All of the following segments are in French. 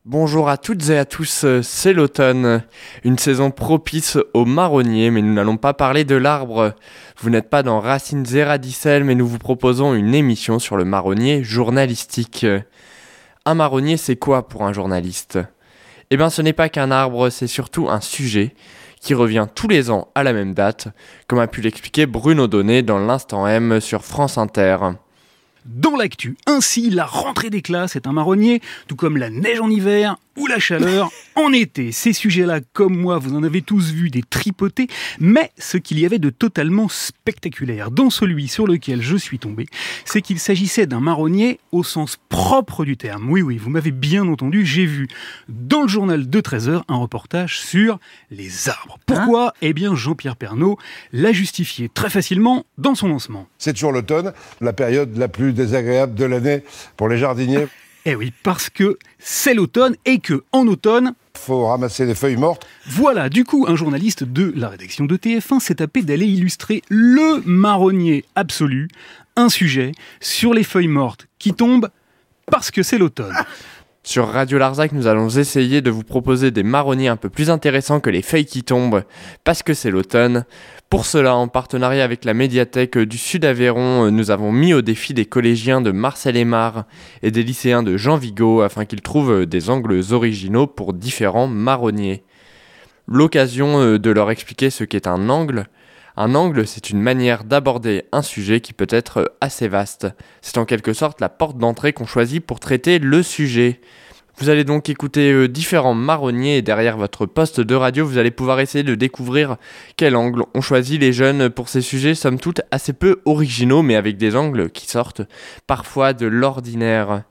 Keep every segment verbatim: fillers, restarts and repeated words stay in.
Bonjour à toutes et à tous, c'est l'automne, une saison propice aux marronniers, mais nous n'allons pas parler de l'arbre. Vous n'êtes pas dans Racines et Radicelles, mais nous vous proposons une émission sur le marronnier journalistique. Un marronnier, c'est quoi pour un journaliste ? Eh bien, ce n'est pas qu'un arbre, c'est surtout un sujet qui revient tous les ans à la même date, comme a pu l'expliquer Bruno Donnet dans l'Instant M sur France Inter. Dans l'actu, ainsi, la rentrée des classes est un marronnier, tout comme la neige en hiver ou la chaleur en été. Ces sujets-là, comme moi, vous en avez tous vu des tripotés, mais ce qu'il y avait de totalement spectaculaire dans celui sur lequel je suis tombé, c'est qu'il s'agissait d'un marronnier au sens propre du terme. Oui, oui, vous m'avez bien entendu, j'ai vu dans le journal de treize heures un reportage sur les arbres. Pourquoi ? Hein ? Eh bien, Jean-Pierre Pernaut l'a justifié très facilement dans son lancement. C'est toujours l'automne, la période la plus désagréable de l'année pour les jardiniers. Eh oui, parce que c'est l'automne et que en automne... faut ramasser les feuilles mortes. Voilà, du coup, un journaliste de la rédaction de T F un s'est tapé d'aller illustrer le marronnier absolu, un sujet sur les feuilles mortes qui tombent parce que c'est l'automne. Sur Radio Larzac, nous allons essayer de vous proposer des marronniers un peu plus intéressants que les feuilles qui tombent, parce que c'est l'automne. Pour cela, en partenariat avec la médiathèque du Sud-Aveyron, nous avons mis au défi des collégiens de Marcel-Aymar et des lycéens de Jean Vigo afin qu'ils trouvent des angles originaux pour différents marronniers. L'occasion de leur expliquer ce qu'est un angle. Un angle, c'est une manière d'aborder un sujet qui peut être assez vaste. C'est en quelque sorte la porte d'entrée qu'on choisit pour traiter le sujet. Vous allez donc écouter euh, différents marronniers et derrière votre poste de radio, vous allez pouvoir essayer de découvrir quel angle ont choisi les jeunes pour ces sujets, somme toute assez peu originaux, mais avec des angles qui sortent parfois de l'ordinaire.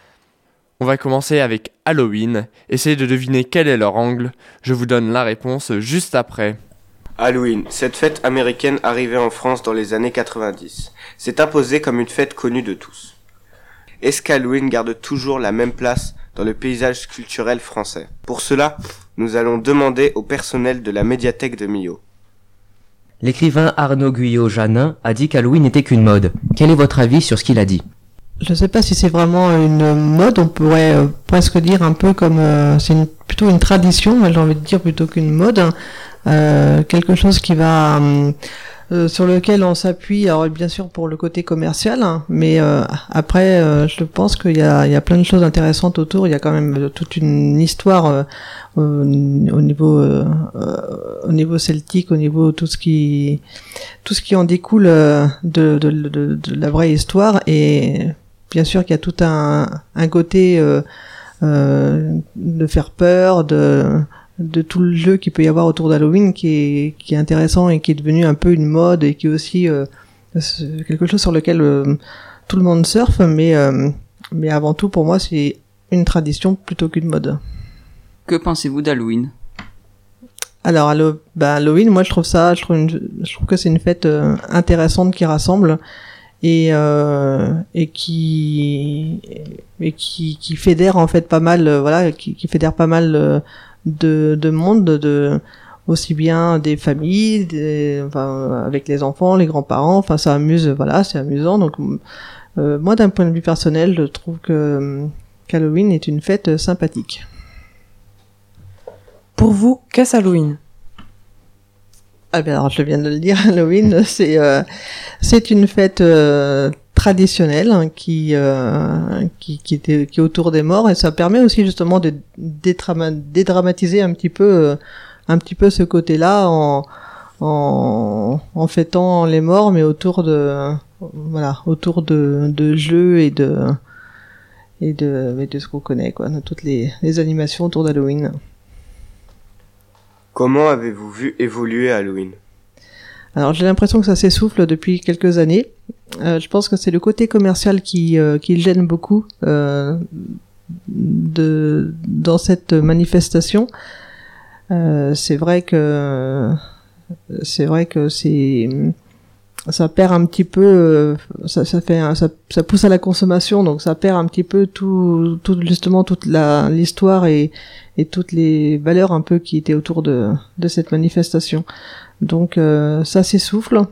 On va commencer avec Halloween. Essayez de deviner quel est leur angle. Je vous donne la réponse juste après. Halloween, cette fête américaine arrivée en France dans les années quatre-vingt-dix, s'est imposée comme une fête connue de tous. Est-ce qu'Halloween garde toujours la même place dans le paysage culturel français ? Pour cela, nous allons demander au personnel de la médiathèque de Millau. L'écrivain Arnaud Guyot-Janin a dit qu'Halloween n'était qu'une mode. Quel est votre avis sur ce qu'il a dit ? Je ne sais pas si c'est vraiment une mode, on pourrait euh, presque dire un peu comme... Euh, c'est une, plutôt une tradition, j'ai envie de dire, plutôt qu'une mode. Hein. Euh, quelque chose qui va... Euh, sur lequel on s'appuie, alors bien sûr pour le côté commercial, hein, mais euh, après euh, je pense qu'il y a, il y a plein de choses intéressantes autour. Il y a quand même toute une histoire euh, au, au niveau euh, au niveau celtique, au niveau tout ce qui tout ce qui en découle euh, de, de, de, de la vraie histoire, et bien sûr qu'il y a tout un, un côté euh, euh, de faire peur, de de tout le jeu qu'il peut y avoir autour d'Halloween qui est, qui est intéressant et qui est devenu un peu une mode et qui est aussi euh, quelque chose sur lequel euh, tout le monde surfe, mais, euh, mais avant tout pour moi c'est une tradition plutôt qu'une mode. Que pensez-vous d'Halloween ? Alors Hallo- bah, Halloween, moi je trouve ça, je trouve, une, je trouve que c'est une fête euh, intéressante qui rassemble et, euh, et qui et qui, qui fédère en fait pas mal, euh, voilà, qui, qui fédère pas mal euh, de, de monde, de, aussi bien des familles, des, enfin, avec les enfants, les grands-parents, enfin, ça amuse, voilà, c'est amusant. Donc, euh, moi, d'un point de vue personnel, je trouve que qu'Halloween est une fête sympathique. Pour vous, qu'est-ce Halloween ? Ah bien, alors, je viens de le dire, Halloween, c'est, euh, c'est une fête, euh, traditionnelle hein, qui, euh, qui qui était qui est autour des morts, et ça permet aussi justement de détrama- dédramatiser un petit peu euh, un petit peu ce côté-là en en en fêtant les morts, mais autour de voilà autour de de jeux et de et de et de ce qu'on connaît quoi, de toutes les les animations autour d'Halloween. Comment avez-vous vu évoluer Halloween ? Alors j'ai l'impression que ça s'essouffle depuis quelques années. Euh, je pense que c'est le côté commercial qui euh, qui gêne beaucoup euh, de dans cette manifestation. Euh, c'est vrai que c'est vrai que c'est ça perd un petit peu euh, ça ça fait un, ça ça pousse à la consommation, donc ça perd un petit peu tout tout justement toute la l'histoire et et toutes les valeurs un peu qui étaient autour de de cette manifestation. Donc euh, ça s'essouffle.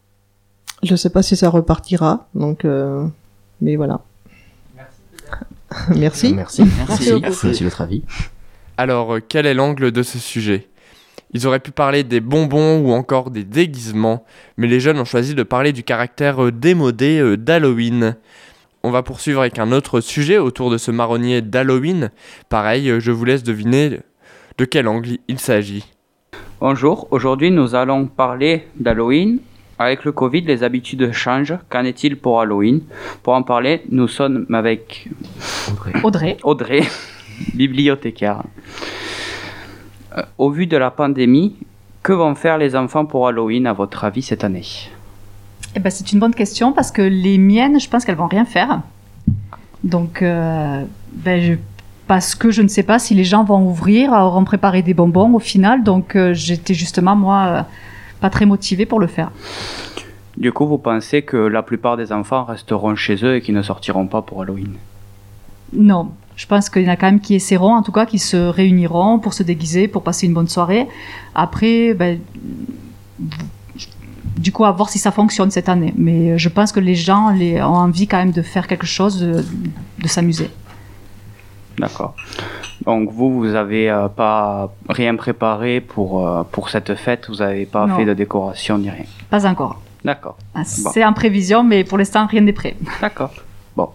Je sais pas si ça repartira, donc euh, mais voilà. Merci. Merci. Merci. Merci beaucoup. Merci de votre avis. Alors, euh, quel est l'angle de ce sujet ? Ils auraient pu parler des bonbons ou encore des déguisements, mais les jeunes ont choisi de parler du caractère euh, démodé euh, d'Halloween. On va poursuivre avec un autre sujet autour de ce marronnier d'Halloween. Pareil, euh, je vous laisse deviner de quel angle il s'agit. Bonjour, aujourd'hui nous allons parler d'Halloween. Avec le Covid, les habitudes changent. Qu'en est-il pour Halloween ? Pour en parler, nous sommes avec Audrey. Audrey, bibliothécaire. Euh, au vu de la pandémie, que vont faire les enfants pour Halloween à votre avis cette année ? Eh ben, c'est une bonne question parce que les miennes, je pense qu'elles vont rien faire. Donc, euh, ben, je, parce que je ne sais pas si les gens vont ouvrir, auront préparé des bonbons au final. Donc, euh, j'étais justement, moi, euh, pas très motivée pour le faire. Du coup, vous pensez que la plupart des enfants resteront chez eux et qu'ils ne sortiront pas pour Halloween ? Non, je pense qu'il y en a quand même qui essaieront, en tout cas, qui se réuniront pour se déguiser, pour passer une bonne soirée. Après, ben, du coup, à voir si ça fonctionne cette année. Mais je pense que les gens les, ont envie quand même de faire quelque chose, de, de s'amuser. D'accord. Donc vous, vous n'avez euh, pas rien préparé pour, euh, pour cette fête, vous n'avez pas Non. fait de décoration ni rien. Pas encore. D'accord. Ah, Bon. c'est en prévision, mais pour l'instant, rien n'est prêt. D'accord. Bon.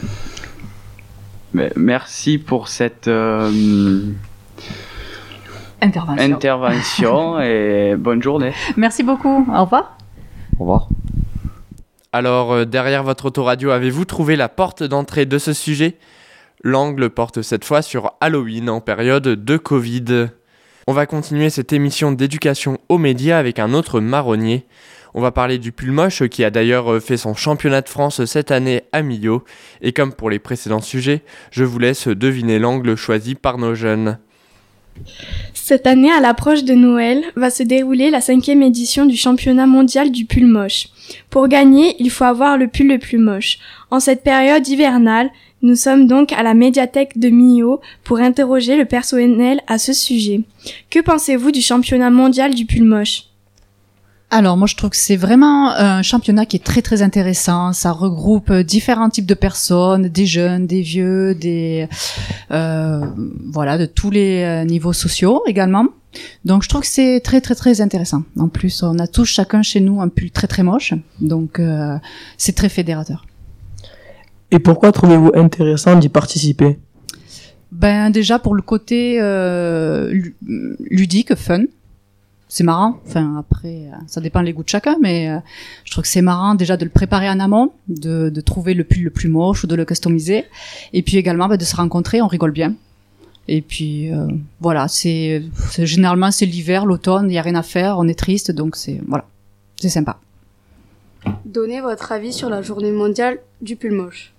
Mais merci pour cette euh, Intervention. intervention et bonne journée. Merci beaucoup. Au revoir. Au revoir. Alors, euh, derrière votre autoradio, avez-vous trouvé la porte d'entrée de ce sujet ? L'angle porte cette fois sur Halloween en période de Covid. On va continuer cette émission d'éducation aux médias avec un autre marronnier. On va parler du pull moche qui a d'ailleurs fait son championnat de France cette année à Millau. Et comme pour les précédents sujets, je vous laisse deviner l'angle choisi par nos jeunes. Cette année, à l'approche de Noël, va se dérouler la cinquième édition du championnat mondial du pull moche. Pour gagner, il faut avoir le pull le plus moche. En cette période hivernale, nous sommes donc à la médiathèque de Millau pour interroger le personnel à ce sujet. Que pensez-vous du championnat mondial du pull moche ? Alors moi je trouve que c'est vraiment un championnat qui est très très intéressant. Ça regroupe différents types de personnes, des jeunes, des vieux, des euh, voilà de tous les niveaux sociaux également. Donc je trouve que c'est très très très intéressant. En plus on a tous chacun chez nous un pull très très moche, donc euh, c'est très fédérateur. Et pourquoi trouvez-vous intéressant d'y participer ? Ben déjà pour le côté euh, ludique, fun. C'est marrant. Enfin après, ça dépend les goûts de chacun, mais euh, je trouve que c'est marrant déjà de le préparer en amont, de, de trouver le pull le plus moche ou de le customiser, et puis également ben, de se rencontrer. On rigole bien. Et puis euh, voilà, c'est, c'est généralement c'est l'hiver, l'automne, il y a rien à faire, on est triste, donc c'est voilà, c'est sympa. Donnez votre avis sur la journée mondiale du pull moche.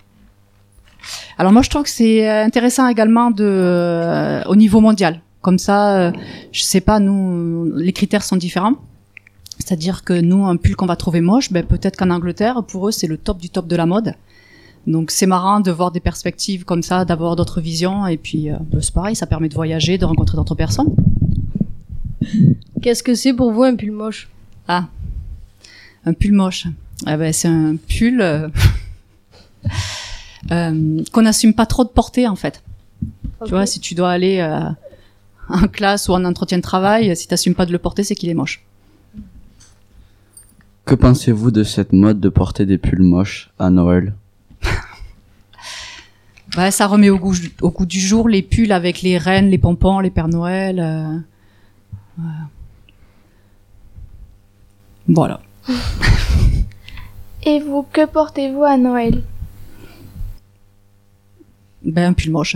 Alors moi je trouve que c'est intéressant également de euh, au niveau mondial. Comme ça, euh, je sais pas, nous, les critères sont différents. C'est-à-dire que nous, un pull qu'on va trouver moche, ben peut-être qu'en Angleterre, pour eux, c'est le top du top de la mode. Donc c'est marrant de voir des perspectives comme ça, d'avoir d'autres visions. Et puis euh, c'est pareil, ça permet de voyager, de rencontrer d'autres personnes. Qu'est-ce que c'est pour vous un pull moche ? Ah, un pull moche. Ah ben c'est un pull euh, euh, qu'on n'assume pas trop de porter en fait. Okay. Tu vois, si tu dois aller euh, en classe ou en entretien de travail, si t'assumes pas de le porter, c'est qu'il est moche. Que pensez-vous de cette mode de porter des pulls moches à Noël ? Bah, ça remet au goût, au goût du jour les pulls avec les reines, les pompons, les Pères Noël. Euh, euh. Voilà. Et vous, que portez-vous à Noël ? Ben, un pull moche.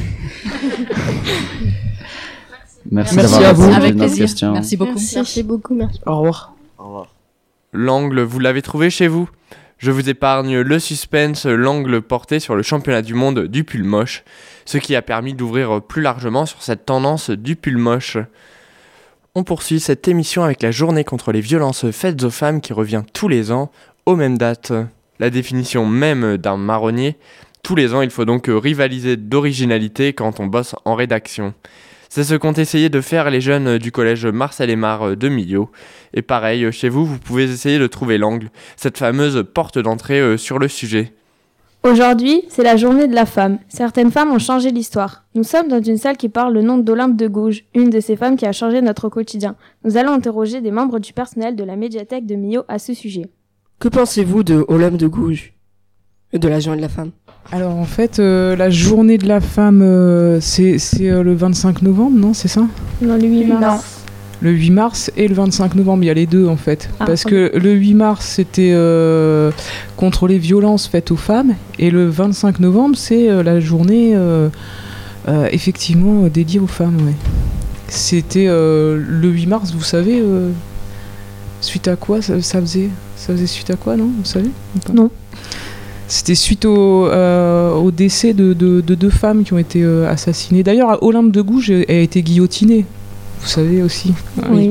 Merci, merci d'avoir à vous. Avec plaisir. Question. Merci beaucoup. Merci. Merci beaucoup. Merci. Au revoir. Au revoir. L'angle, vous l'avez trouvé chez vous ? Je vous épargne le suspense, l'angle porté sur le championnat du monde du pull moche, ce qui a permis d'ouvrir plus largement sur cette tendance du pull moche. On poursuit cette émission avec la journée contre les violences faites aux femmes qui revient tous les ans aux mêmes dates. La définition même d'un marronnier, tous les ans il faut donc rivaliser d'originalité quand on bosse en rédaction. C'est ce qu'ont essayé de faire les jeunes du collège Marcel Aymar de Millau. Et pareil, chez vous, vous pouvez essayer de trouver l'angle, cette fameuse porte d'entrée sur le sujet. Aujourd'hui, c'est la journée de la femme. Certaines femmes ont changé l'histoire. Nous sommes dans une salle qui parle le nom d'Olympe de Gouges, une de ces femmes qui a changé notre quotidien. Nous allons interroger des membres du personnel de la médiathèque de Millau à ce sujet. Que pensez-vous de Olympe de Gouges et de la journée de la femme? Alors en fait, euh, la journée de la femme, euh, c'est, c'est euh, le vingt-cinq novembre, non? C'est ça? Non, le huit mars. Le huit mars et le vingt-cinq novembre, il y a les deux en fait. Ah, Parce oui. que le huit mars, c'était euh, contre les violences faites aux femmes. Et le vingt-cinq novembre, c'est euh, la journée euh, euh, effectivement euh, dédiée aux femmes. Ouais. C'était euh, le huit mars, vous savez, euh, suite à quoi ça, ça faisait ça faisait suite à quoi, non? Vous savez ou pas? Non. C'était suite au, euh, au décès de, de, de deux femmes qui ont été euh, assassinées. D'ailleurs, Olympe de Gouges a été guillotinée. Vous savez aussi. Ah, oui.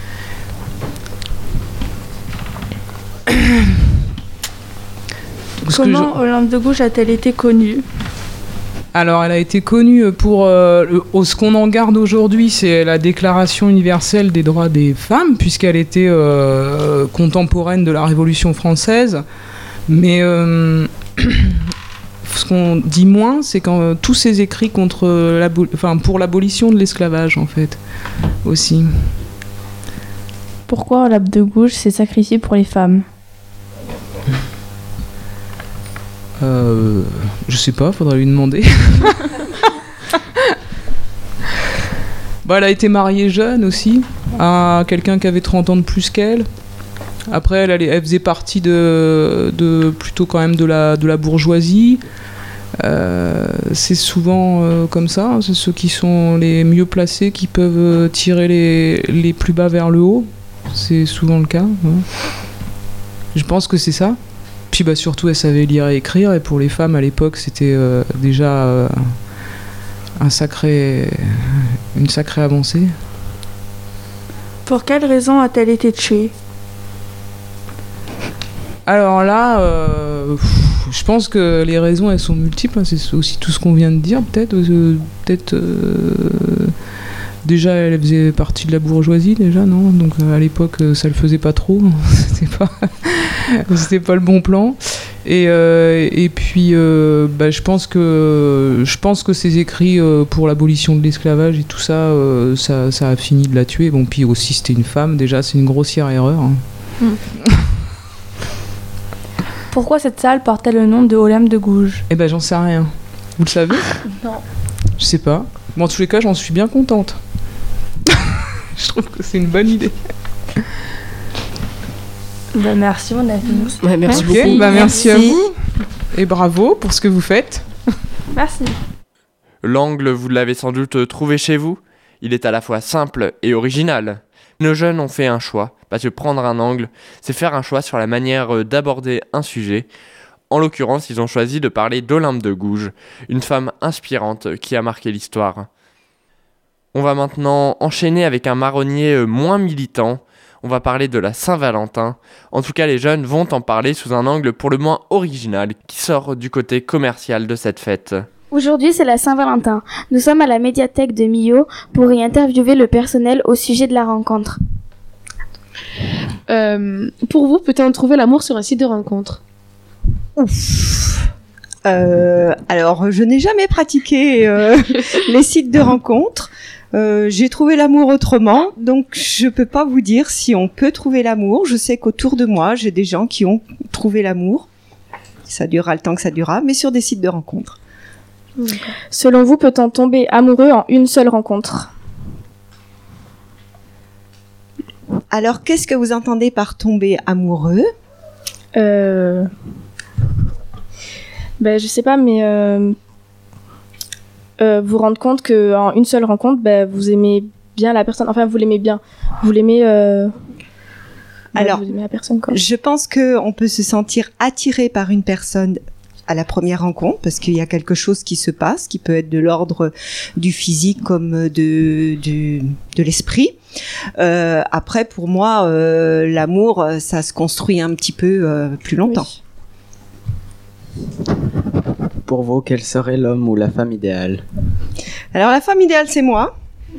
Comment je... Olympe de Gouges a-t-elle été connue? Alors, elle a été connue pour euh, le, ce qu'on en garde aujourd'hui, c'est la Déclaration universelle des droits des femmes, puisqu'elle était euh, contemporaine de la Révolution française. Mais euh, ce qu'on dit moins, c'est quand euh, tous ces écrits contre l'abo- enfin, pour l'abolition de l'esclavage, en fait, aussi. Pourquoi Olympe de Gouges s'est sacrifiée pour les femmes? Euh, je sais pas, faudrait lui demander. Bah, elle a été mariée jeune aussi, à quelqu'un qui avait trente ans de plus qu'elle. Après, elle, elle, elle faisait partie de, de plutôt quand même de la, de la bourgeoisie. Euh, c'est souvent euh, comme ça, hein, c'est ceux qui sont les mieux placés qui peuvent tirer les, les plus bas vers le haut. C'est souvent le cas. Hein. Je pense que c'est ça. Puis bah, surtout, elle savait lire et écrire, et pour les femmes à l'époque, c'était euh, déjà euh, un sacré, une sacrée avancée. Pour quelle raison a-t-elle été tuée? Alors là, euh, je pense que les raisons, elles sont multiples. Hein. C'est aussi tout ce qu'on vient de dire, peut-être. Euh, peut-être euh, déjà, elle faisait partie de la bourgeoisie, déjà, non? Donc à l'époque, ça le faisait pas trop. C'était pas, c'était pas le bon plan. Et, euh, et puis, euh, bah, je pense que je pense que ces écrits euh, pour l'abolition de l'esclavage et tout ça, euh, ça, ça a fini de la tuer. Bon, puis aussi, c'était une femme. Déjà, c'est une grossière erreur. Hein. Mm. Pourquoi cette salle portait le nom de Olympe de Gouges? Eh ben, j'en sais rien. Vous le savez? Non. Je sais pas. Bon, en tous les cas, j'en suis bien contente. Je trouve que c'est une bonne idée. Bah, merci, mon ami. Ouais, merci okay, beaucoup. Bah, merci, merci à vous. Et bravo pour ce que vous faites. Merci. L'angle, vous l'avez sans doute trouvé chez vous. Il est à la fois simple et original. Nos jeunes ont fait un choix, parce que prendre un angle, c'est faire un choix sur la manière d'aborder un sujet. En l'occurrence, ils ont choisi de parler d'Olympe de Gouges, une femme inspirante qui a marqué l'histoire. On va maintenant enchaîner avec un marronnier moins militant. On va parler de la Saint-Valentin. En tout cas, les jeunes vont en parler sous un angle pour le moins original, qui sort du côté commercial de cette fête. Aujourd'hui, c'est la Saint-Valentin. Nous sommes à la médiathèque de Millau pour y interviewer le personnel au sujet de la rencontre. Euh, pour vous, peut-on trouver l'amour sur un site de rencontre? Ouf. Euh, alors, je n'ai jamais pratiqué euh, les sites de rencontres. Euh, j'ai trouvé l'amour autrement, donc je peux pas vous dire si on peut trouver l'amour. Je sais qu'autour de moi, j'ai des gens qui ont trouvé l'amour. Ça durera le temps que ça durera, mais sur des sites de rencontres. Selon vous, peut-on tomber amoureux en une seule rencontre? Alors, qu'est-ce que vous entendez par tomber amoureux? Euh... Ben, je sais pas, mais euh... Euh, vous rendre compte qu'en une seule rencontre, ben, vous aimez bien la personne. Enfin, vous l'aimez bien. Vous l'aimez... Euh... Ben, Alors, vous aimez la personne, quoi. Je pense qu'on peut se sentir attiré par une personne à la première rencontre, parce qu'il y a quelque chose qui se passe, qui peut être de l'ordre du physique comme de, du, de l'esprit. Euh, après, pour moi, euh, l'amour, ça se construit un petit peu euh, plus longtemps. Oui. Pour vous, quel serait l'homme ou la femme idéale? Alors, la femme idéale, c'est moi.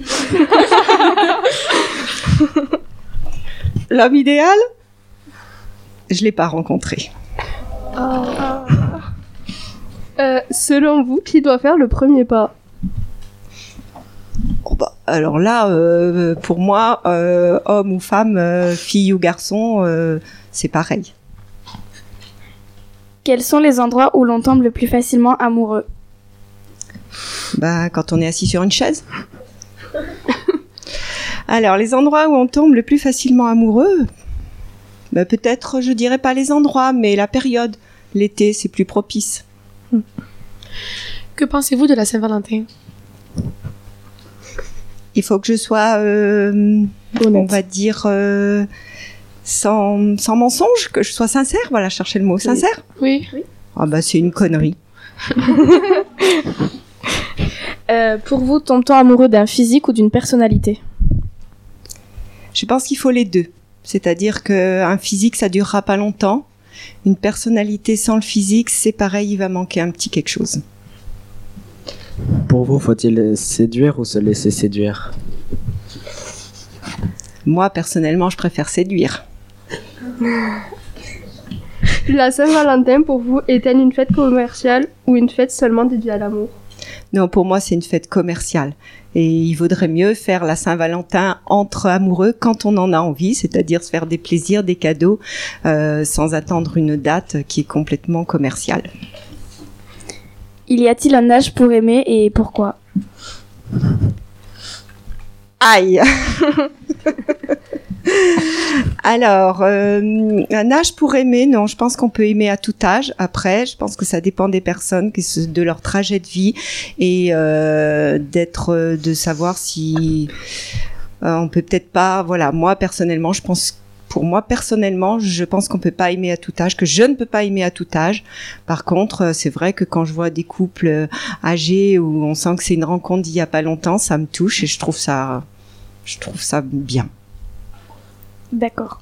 L'homme idéal, je l'ai pas rencontré. Oh. Euh, selon vous, qui doit faire le premier pas? Oh bah, alors là, euh, pour moi, euh, homme ou femme, euh, fille ou garçon, euh, c'est pareil. Quels sont les endroits où l'on tombe le plus facilement amoureux? Bah, quand on est assis sur une chaise. Alors, les endroits où on tombe le plus facilement amoureux, bah, peut-être, je dirais pas les endroits, mais la période. L'été, c'est plus propice. Que pensez-vous de la Saint-Valentin? Il faut que je sois, euh, on va dire, euh, sans, sans mensonge, que je sois sincère. Voilà, chercher le mot sincère. Oui. oui. Ah bah c'est une connerie. euh, pour vous, tombe-t-on amoureux d'un physique ou d'une personnalité? Je pense qu'il faut les deux. C'est-à-dire qu'un physique, ça durera pas longtemps. Une personnalité sans le physique, c'est pareil, il va manquer un petit quelque chose. Pour vous, faut-il séduire ou se laisser séduire? Moi, personnellement, je préfère séduire. La Saint-Valentin, pour vous, est-elle une fête commerciale ou une fête seulement dédiée à l'amour? Non, pour moi, c'est une fête commerciale. Et il vaudrait mieux faire la Saint-Valentin entre amoureux quand on en a envie, c'est-à-dire se faire des plaisirs, des cadeaux, euh, sans attendre une date qui est complètement commerciale. Il y a-t-il un âge pour aimer et pourquoi? Aïe. Alors, euh, un âge pour aimer, non, je pense qu'on peut aimer à tout âge. Après, je pense que ça dépend des personnes, de leur trajet de vie et euh, d'être, de savoir si euh, on peut peut-être pas. Voilà, moi personnellement, je pense. Pour moi, personnellement, je pense qu'on peut pas aimer à tout âge, que je ne peux pas aimer à tout âge. Par contre, c'est vrai que quand je vois des couples âgés où on sent que c'est une rencontre d'il y a pas longtemps, ça me touche et je trouve ça, je trouve ça bien. D'accord.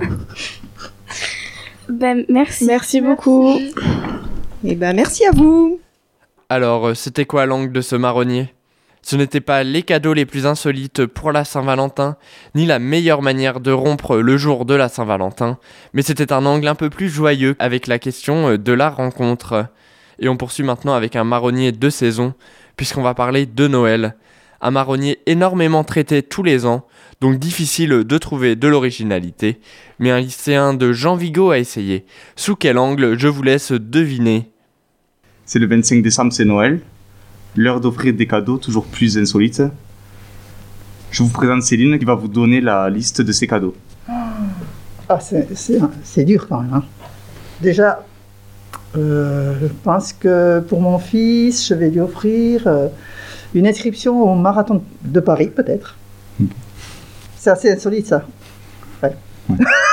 Ben, merci. Merci beaucoup. Et ben, merci à vous. Alors, c'était quoi l'angle de ce marronnier ? Ce n'était pas les cadeaux les plus insolites pour la Saint-Valentin, ni la meilleure manière de rompre le jour de la Saint-Valentin, mais c'était un angle un peu plus joyeux avec la question de la rencontre. Et on poursuit maintenant avec un marronnier de saison, puisqu'on va parler de Noël. Un marronnier énormément traité tous les ans, donc difficile de trouver de l'originalité, mais un lycéen de Jean Vigo a essayé. Sous quel angle, je vous laisse deviner. C'est le vingt-cinq décembre, c'est Noël. L'heure d'offrir des cadeaux toujours plus insolites. Je vous présente Céline qui va vous donner la liste de ses cadeaux. Ah, c'est, c'est, c'est dur quand même. Hein. Déjà, euh, je pense que pour mon fils, je vais lui offrir euh, une inscription au marathon de Paris, peut-être. Mmh. C'est assez insolite, ça. Ouais. Ouais.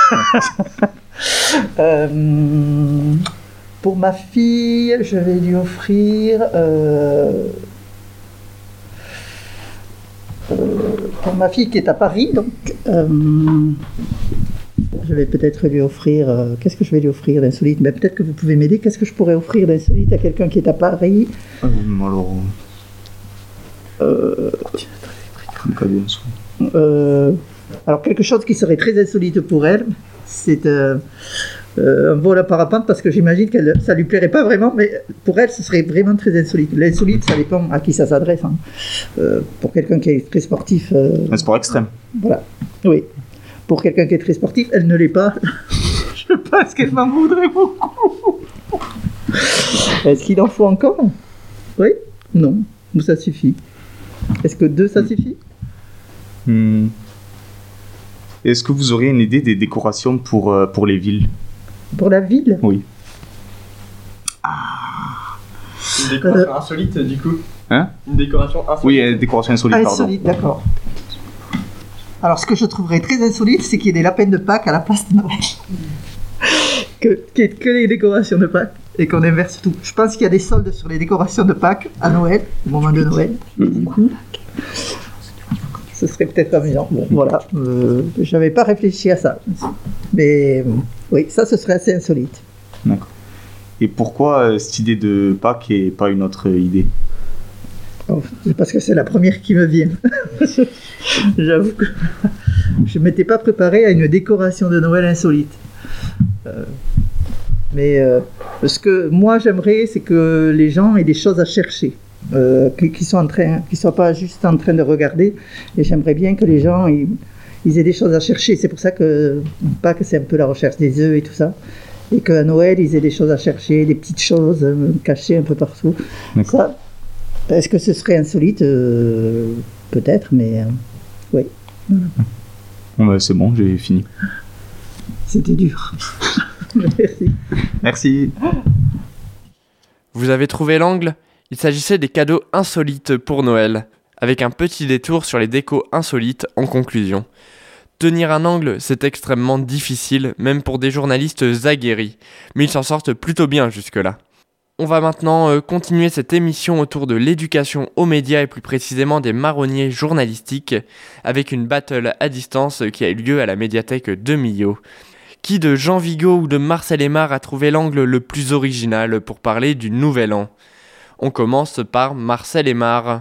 euh, Pour ma fille, je vais lui offrir... Euh, euh, pour ma fille qui est à Paris, donc... Euh, je vais peut-être lui offrir... Euh, qu'est-ce que je vais lui offrir d'insolite? Mais peut-être que vous pouvez m'aider. Qu'est-ce que je pourrais offrir d'insolite à quelqu'un qui est à Paris? euh, Alors... Euh, Comme cadeau euh, alors, quelque chose qui serait très insolite pour elle, c'est... Euh, Euh, un vol à parapente, parce que j'imagine que ça lui plairait pas vraiment, mais pour elle ce serait vraiment très insolite. L'insolite, ça dépend à qui ça s'adresse. Hein. Euh, pour quelqu'un qui est très sportif, euh, un sport extrême. Voilà. Oui. Pour quelqu'un qui est très sportif, elle ne l'est pas. Je pense qu'elle m'en voudrait beaucoup. Est-ce qu'il en faut encore? Oui? Non. Ou ça suffit? Est-ce que deux, ça suffit? hmm. Est-ce que vous auriez une idée des décorations pour, euh, pour les villes? Pour la ville? Oui. Ah. Une décoration euh... insolite, du coup? Hein? Une décoration insolite? Oui, une décoration insolite, pardon. Insolite, d'accord. Alors, ce que je trouverais très insolite, c'est qu'il y ait des lapins de Pâques à la place de Noël. que, qu'il y ait que les décorations de Pâques et qu'on inverse tout. Je pense qu'il y a des soldes sur les décorations de Pâques à Noël, au moment de Noël. Et du coup... ce serait peut-être amusant. Bon, voilà. Euh, j'avais pas réfléchi à ça. Mais euh, oui, ça, ce serait assez insolite. D'accord. Et pourquoi euh, cette idée de Pâques et pas une autre idée? Oh, c'est parce que c'est la première qui me vient. J'avoue que je ne m'étais pas préparé à une décoration de Noël insolite. Euh, Mais euh, ce que moi j'aimerais, c'est que les gens aient des choses à chercher, euh, qu'ils soient en train, qu'ils soient pas juste en train de regarder. Et j'aimerais bien que les gens ils, ils aient des choses à chercher. C'est pour ça que Pâques, c'est un peu la recherche des œufs et tout ça. Et qu'à Noël, ils aient des choses à chercher, des petites choses euh, cachées un peu partout. Ça, est-ce que ce serait insolite euh, peut-être, mais euh, oui. Voilà. Bon, bah, c'est bon, j'ai fini. C'était dur. Merci. Merci. Vous avez trouvé l'angle ? Il s'agissait des cadeaux insolites pour Noël, avec un petit détour sur les décos insolites en conclusion. Tenir un angle, c'est extrêmement difficile, même pour des journalistes aguerris, mais ils s'en sortent plutôt bien jusque-là. On va maintenant euh, continuer cette émission autour de l'éducation aux médias et plus précisément des marronniers journalistiques, avec une battle à distance qui a eu lieu à la médiathèque de Millau. Qui de Jean Vigo ou de Marcel Aymar a trouvé l'angle le plus original pour parler du Nouvel An ? On commence par Marcel Aymar.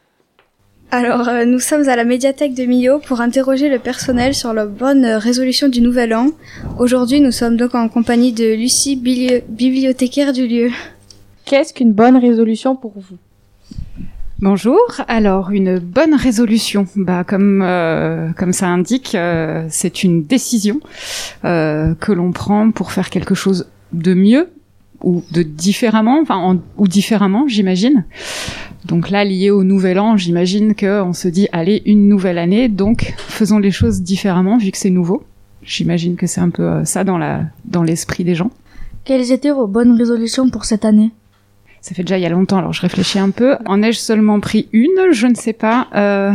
Alors, euh, nous sommes à la médiathèque de Millau pour interroger le personnel sur la bonne résolution du Nouvel An. Aujourd'hui, nous sommes donc en compagnie de Lucie, bili- bibliothécaire du lieu. Qu'est-ce qu'une bonne résolution pour vous ? Bonjour, alors une bonne résolution, bah, comme, euh, comme ça indique, euh, c'est une décision euh, que l'on prend pour faire quelque chose de mieux ou de différemment, enfin en, ou différemment j'imagine. Donc là, lié au Nouvel An, j'imagine qu'on se dit, allez, une nouvelle année, donc faisons les choses différemment vu que c'est nouveau. J'imagine que c'est un peu euh, ça dans, la, dans l'esprit des gens. Quelles étaient vos bonnes résolutions pour cette année ? Ça fait déjà il y a longtemps, alors je réfléchis un peu. En ai-je seulement pris une ? Je ne sais pas. Euh...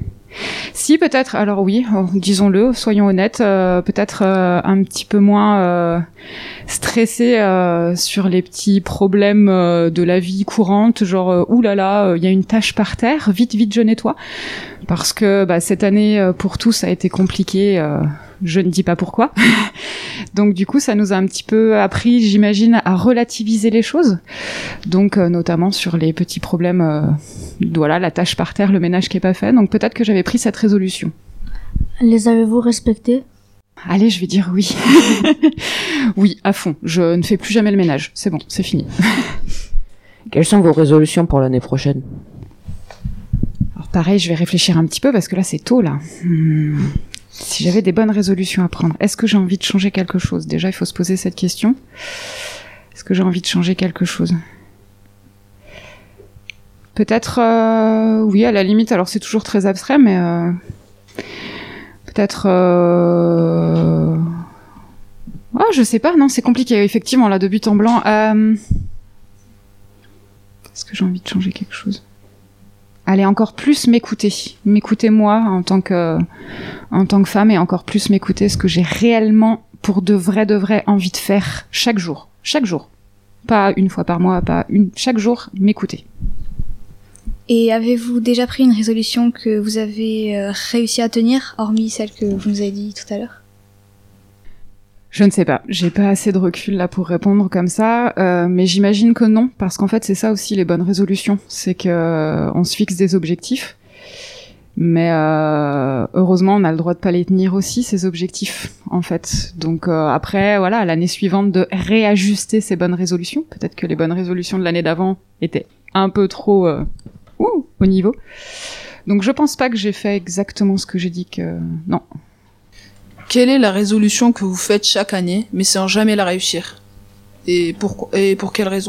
Si, peut-être. Alors oui, disons-le, soyons honnêtes. Euh, peut-être euh, un petit peu moins euh, stressé euh, sur les petits problèmes euh, de la vie courante, genre euh, ouh là là, il y a une tache par terre, vite vite je nettoie. Parce que bah, cette année euh, pour tous a été compliquée. Euh, je ne dis pas pourquoi. Donc du coup, ça nous a un petit peu appris, j'imagine, à relativiser les choses. Donc euh, notamment sur les petits problèmes, euh, voilà, la tâche par terre, le ménage qui est pas fait. Donc peut-être que j'avais pris cette résolution. Les avez-vous respectées ? Allez, je vais dire oui. Oui, à fond. Je ne fais plus jamais le ménage. C'est bon, c'est fini. Quelles sont vos résolutions pour l'année prochaine ? Alors pareil, je vais réfléchir un petit peu parce que là, c'est tôt, là. Hmm. Si j'avais des bonnes résolutions à prendre, est-ce que j'ai envie de changer quelque chose ? Déjà, il faut se poser cette question. Est-ce que j'ai envie de changer quelque chose ? Peut-être, euh, oui, à la limite, alors c'est toujours très abstrait, mais euh, peut-être... Euh... Oh, je sais pas, non, c'est compliqué, effectivement, là, de but en blanc. Euh... Est-ce que j'ai envie de changer quelque chose ? Allez, encore plus m'écouter. M'écouter moi en tant que, en tant que femme et encore plus m'écouter ce que j'ai réellement, pour de vrai, de vrai, envie de faire chaque jour. Chaque jour. Pas une fois par mois, pas une, chaque jour, m'écouter. Et avez-vous déjà pris une résolution que vous avez euh, réussi à tenir, hormis celle que vous nous avez dit tout à l'heure ? Je ne sais pas, j'ai pas assez de recul là pour répondre comme ça, euh, mais j'imagine que non, parce qu'en fait c'est ça aussi les bonnes résolutions, c'est que euh, on se fixe des objectifs, mais euh, heureusement on a le droit de pas les tenir aussi ces objectifs en fait. Donc euh, après voilà, l'année suivante de réajuster ces bonnes résolutions. Peut-être que les bonnes résolutions de l'année d'avant étaient un peu trop euh, ouh, au niveau. Donc je pense pas que j'ai fait exactement ce que j'ai dit que non. Quelle est la résolution que vous faites chaque année, mais sans jamais la réussir ? Et pour, et pour quelle raison ?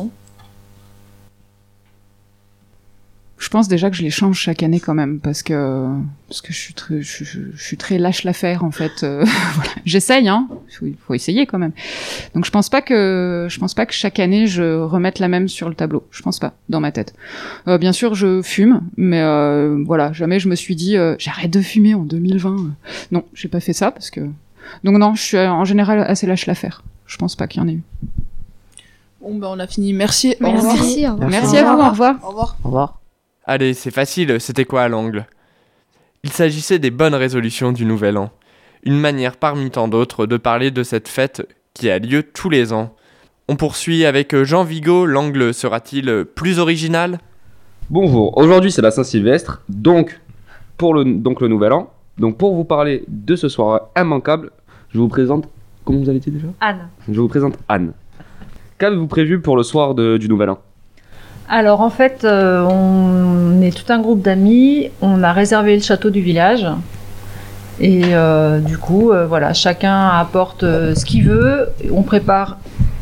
Je pense déjà que je les change chaque année quand même, parce que parce que je suis très je, je, je suis très lâche l'affaire en fait. Euh, voilà. J'essaye, hein. Il faut, faut essayer quand même. Donc je pense pas que je pense pas que chaque année je remette la même sur le tableau. Je pense pas dans ma tête. Euh, bien sûr, je fume, mais euh, voilà, jamais je me suis dit euh, j'arrête de fumer en deux mille vingt. Non, j'ai pas fait ça parce que donc non, je suis en général assez lâche l'affaire. Je pense pas qu'il y en ait eu. Bon ben on a fini. Merci. Merci. Au revoir. Merci, au revoir. Merci à vous. Au revoir. Au revoir. Au revoir. Allez, c'est facile, c'était quoi à l'angle ? Il s'agissait des bonnes résolutions du Nouvel An. Une manière parmi tant d'autres de parler de cette fête qui a lieu tous les ans. On poursuit avec Jean Vigo, l'angle sera-t-il plus original ? Bonjour, aujourd'hui c'est la Saint-Sylvestre, donc pour le, donc le Nouvel An. Donc pour vous parler de ce soir immanquable, je vous présente... Comment vous allez dire déjà ? Anne. Je vous présente Anne. Qu'avez-vous prévu pour le soir de- du Nouvel An? Alors en fait, euh, on est tout un groupe d'amis, on a réservé le château du village et euh, du coup, euh, voilà, chacun apporte euh, ce qu'il veut, on prépare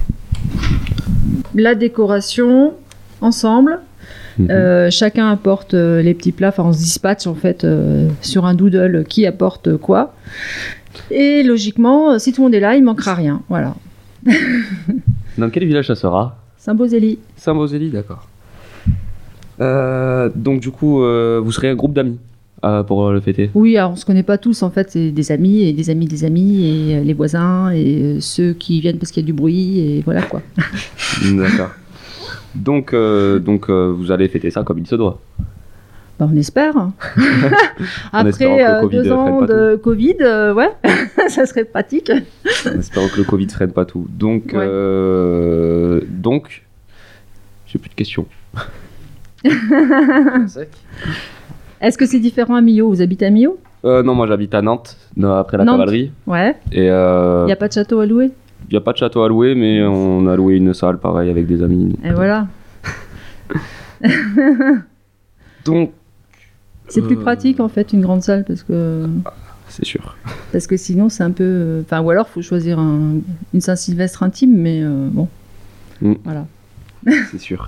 la décoration ensemble, euh, chacun apporte euh, les petits plats, enfin on se dispatche en fait euh, sur un doodle qui apporte quoi et logiquement, si tout le monde est là, il manquera rien, voilà. Dans quel village ça sera? Saint-Bosély. Saint-Bosély, d'accord. Euh, donc du coup, euh, vous serez un groupe d'amis euh, pour euh, le fêter? Oui, alors on se connaît pas tous en fait, c'est des amis et des amis des amis et euh, les voisins et euh, ceux qui viennent parce qu'il y a du bruit et voilà quoi. D'accord. Donc, euh, donc euh, vous allez fêter ça comme il se doit. Bah, on espère. En Après espérant que le euh, Covid deux freine ans pas de Covid, euh, ouais, ça serait pratique. En espérant que le Covid freine pas tout. Donc, Ouais. euh, donc, j'ai plus de questions. Est-ce que c'est différent à Millau? Vous habitez à Millau? Euh, non, moi j'habite à Nantes, dans- après la Nantes. cavalerie. Ouais. Et euh, Il n'y a pas de château à louer? il y a pas de château à louer, mais on a loué une salle pareil avec des amis. Et voilà. Donc, C'est plus Euh. pratique en fait une grande salle parce que c'est sûr. parce que sinon c'est un peu, enfin ou alors faut choisir un- une Saint-Sylvestre intime, mais euh, bon, Mm. voilà. C'est sûr.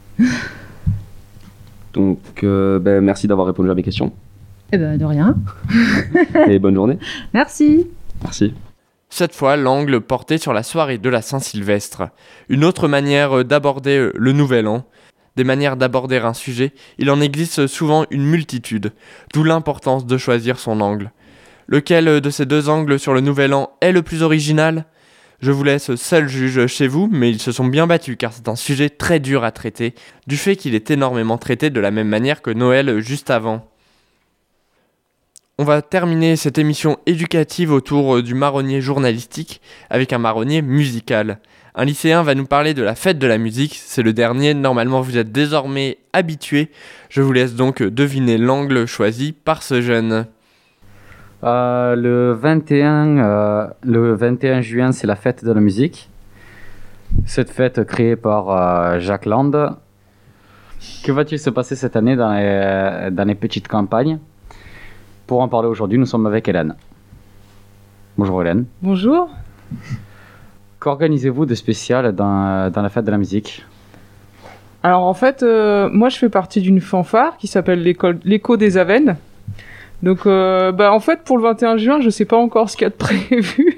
Donc, euh, ben, merci d'avoir répondu à mes questions. Eh ben de rien. Et bonne journée. Merci. Merci. Cette fois, l'angle portait sur la soirée de la Saint-Sylvestre. Une autre manière d'aborder le Nouvel An. Des manières d'aborder un sujet, il en existe souvent une multitude, d'où l'importance de choisir son angle. Lequel de ces deux angles sur le Nouvel An est le plus original ? Je vous laisse seul juge chez vous, mais ils se sont bien battus car c'est un sujet très dur à traiter, du fait qu'il est énormément traité de la même manière que Noël juste avant. On va terminer cette émission éducative autour du marronnier journalistique avec un marronnier musical. Un lycéen va nous parler de la fête de la musique, c'est le dernier, normalement vous êtes désormais habitués. Je vous laisse donc deviner l'angle choisi par ce jeune. Euh, le vingt et un, euh, le vingt et un juin, c'est la fête de la musique. Cette fête créée par euh, Jacques Land. Que va-t-il se passer cette année dans les, dans les petites campagnes? Pour en parler aujourd'hui, nous sommes avec Hélène. Bonjour Hélène. Bonjour. Qu'organisez-vous de spécial dans, dans la fête de la musique? Alors en fait, euh, moi je fais partie d'une fanfare qui s'appelle l'école- l'écho des Avennes. Donc euh, bah, en fait pour le vingt et un juin, je sais pas encore ce qu'il y a de prévu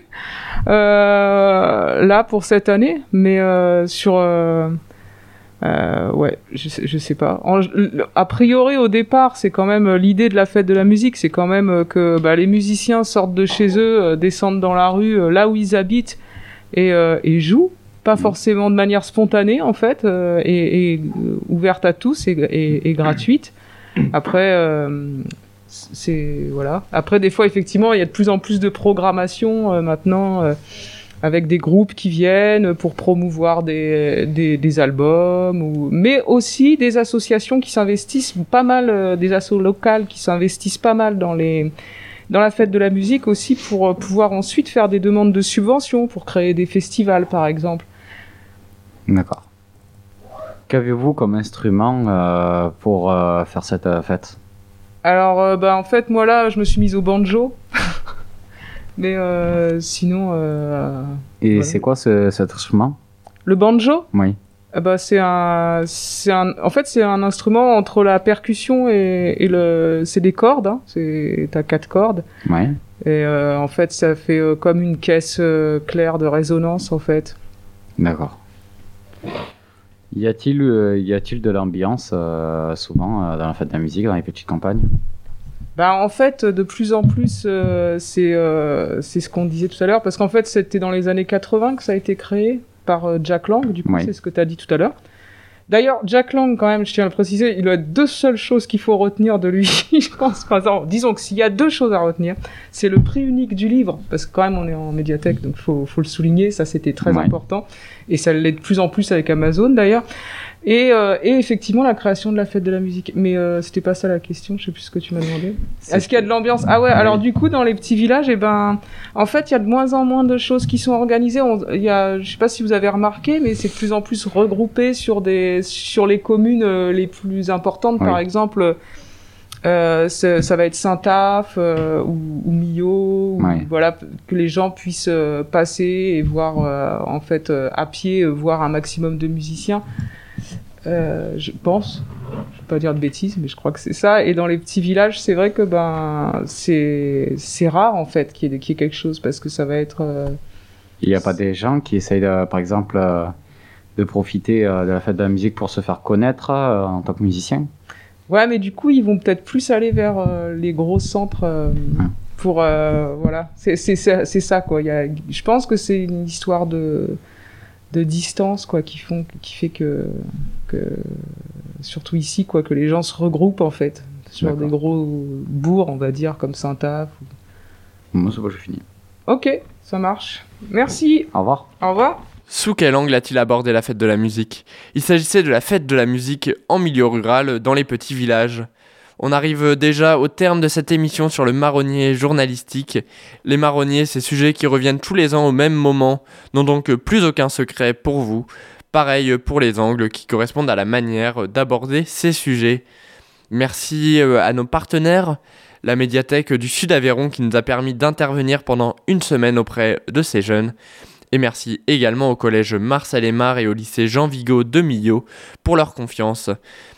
euh, là pour cette année, mais euh, sur euh, euh, ouais, je sais, je sais pas. En- a priori au départ, c'est quand même euh, l'idée de la fête de la musique, c'est quand même euh, que bah, les musiciens sortent de chez eux, euh, descendent dans la rue, euh, là où ils habitent et, euh, et jouent. Pas forcément de manière spontanée en fait, euh, et, et euh, ouverte à tous et, et, et gratuite. Après, euh, c'est voilà. Après, des fois, effectivement, il y a de plus en plus de programmation euh, maintenant, euh, avec des groupes qui viennent pour promouvoir des, des, des albums, ou... mais aussi des associations qui s'investissent pas mal, euh, des assos locales qui s'investissent pas mal dans les dans la fête de la musique aussi pour euh, pouvoir ensuite faire des demandes de subventions pour créer des festivals, par exemple. D'accord. Qu'avez-vous comme instrument euh, pour euh, faire cette euh, fête? Alors, euh, bah, en fait, moi là, je me suis mise au banjo. Mais euh, sinon. Euh, Et voilà. c'est quoi ce, cet instrument? Le banjo Oui. eh bah, c'est un, c'est un. En fait, c'est un instrument entre la percussion et, et le. C'est des cordes, hein. C'est, t'as quatre cordes. Ouais. Et euh, en fait, ça fait euh, comme une caisse euh, claire de résonance, en fait. D'accord. Y a-t-il euh, y a-t-il de l'ambiance euh, souvent euh, dans la fête de la musique, dans les petites campagnes? Bah, en fait, de plus en plus, euh, c'est euh, c'est ce qu'on disait tout à l'heure, parce qu'en fait, c'était dans les années quatre-vingts que ça a été créé par euh, Jack Lang, du coup, Oui. c'est ce que tu as dit tout à l'heure. D'ailleurs, Jack Lang, quand même, je tiens à le préciser, il a deux seules choses qu'il faut retenir de lui, je pense. Par exemple, disons que s'il y a deux choses à retenir, c'est le prix unique du livre, parce que quand même, on est en médiathèque, donc faut, faut le souligner, ça c'était très Ouais. important, et ça l'est de plus en plus avec Amazon d'ailleurs. Et, euh, et effectivement, la création de la fête de la musique. Mais euh, c'était pas ça la question, je sais plus ce que tu m'as demandé. C'est Est-ce qu'il y a de l'ambiance? Ah ouais, alors du coup, dans les petits villages, eh ben, en fait, il y a de moins en moins de choses qui sont organisées. On, il y a, je sais pas si vous avez remarqué, mais c'est de plus en plus regroupé sur, des, sur les communes euh, les plus importantes. Oui. Par exemple, euh, ça va être Saint-Aph euh, ou, ou Millau, oui. ou, voilà, que les gens puissent euh, passer et voir, euh, en fait, euh, à pied, euh, voir un maximum de musiciens. Euh, je pense, je vais pas dire de bêtises, mais je crois que c'est ça. Et dans les petits villages, c'est vrai que ben c'est c'est rare en fait qu'il y ait, qu'il y ait quelque chose parce que ça va être. Euh... Il n'y a pas des gens qui essayent, de, par exemple, euh, de profiter euh, de la fête de la musique pour se faire connaître euh, en tant que musicien. Ouais, mais du coup, ils vont peut-être plus aller vers euh, les gros centres euh, ouais. pour euh, voilà. C'est c'est c'est, c'est ça quoi. Il y a, je pense que c'est une histoire de de distance quoi qui font qui fait que que surtout ici quoi que les gens se regroupent en fait sur D'accord. des gros bourgs on va dire comme Saint-Aph ou... moi c'est bon j'ai fini. Ok, ça marche, merci, au revoir. Au revoir. Sous quel angle a-t-il abordé la fête de la musique? Il s'agissait de la fête de la musique en milieu rural dans les petits villages. On arrive déjà au terme de cette émission sur le marronnier journalistique. Les marronniers, ces sujets qui reviennent tous les ans au même moment, n'ont donc plus aucun secret pour vous. Pareil pour les angles qui correspondent à la manière d'aborder ces sujets. Merci à nos partenaires, la médiathèque du Sud-Aveyron qui nous a permis d'intervenir pendant une semaine auprès de ces jeunes. Et merci également au collège Marcel Aymar et au lycée Jean Vigo de Millau pour leur confiance.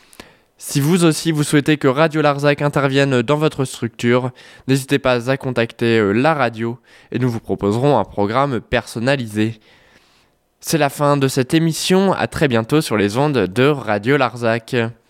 Si vous aussi vous souhaitez que Radio Larzac intervienne dans votre structure, n'hésitez pas à contacter la radio et nous vous proposerons un programme personnalisé. C'est la fin de cette émission, à très bientôt sur les ondes de Radio Larzac.